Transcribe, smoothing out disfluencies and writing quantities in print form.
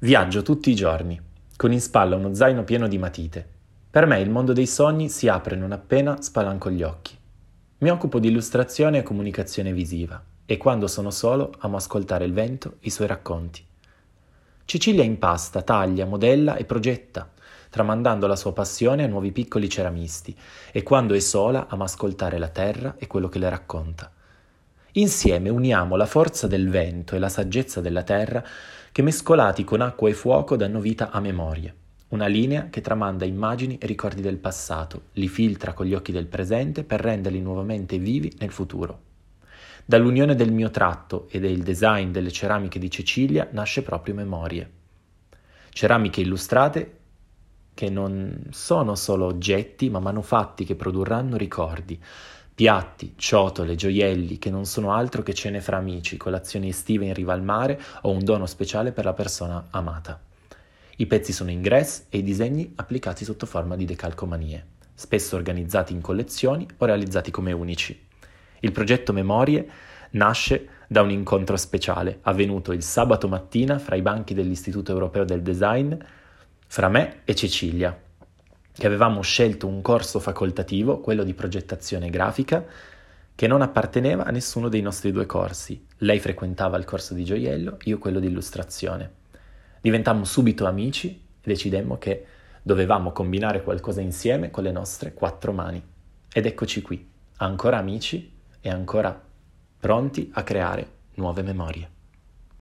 Viaggio tutti i giorni, con in spalla uno zaino pieno di matite. Per me il mondo dei sogni si apre non appena spalanco gli occhi. Mi occupo di illustrazione e comunicazione visiva e quando sono solo amo ascoltare il vento, i suoi racconti. Cecilia impasta, taglia, modella e progetta, tramandando la sua passione a nuovi piccoli ceramisti e quando è sola ama ascoltare la terra e quello che le racconta. Insieme uniamo la forza del vento e la saggezza della terra che mescolati con acqua e fuoco danno vita a memorie. Una linea che tramanda immagini e ricordi del passato, li filtra con gli occhi del presente per renderli nuovamente vivi nel futuro. Dall'unione del mio tratto e del design delle ceramiche di Cecilia nasce proprio Memorie. Ceramiche illustrate che non sono solo oggetti ma manufatti che produrranno ricordi, piatti, ciotole, gioielli che non sono altro che cene fra amici, colazioni estive in riva al mare o un dono speciale per la persona amata. I pezzi sono ingressi e i disegni applicati sotto forma di decalcomanie, spesso organizzati in collezioni o realizzati come unici. Il progetto Memorie nasce da un incontro speciale avvenuto il sabato mattina fra i banchi dell'Istituto Europeo del Design fra me e Cecilia, che avevamo scelto un corso facoltativo, quello di progettazione grafica, che non apparteneva a nessuno dei nostri due corsi. Lei frequentava il corso di gioiello, io quello di illustrazione. Diventammo subito amici e decidemmo che dovevamo combinare qualcosa insieme con le nostre 4 mani. Ed eccoci qui, ancora amici e ancora pronti a creare nuove memorie.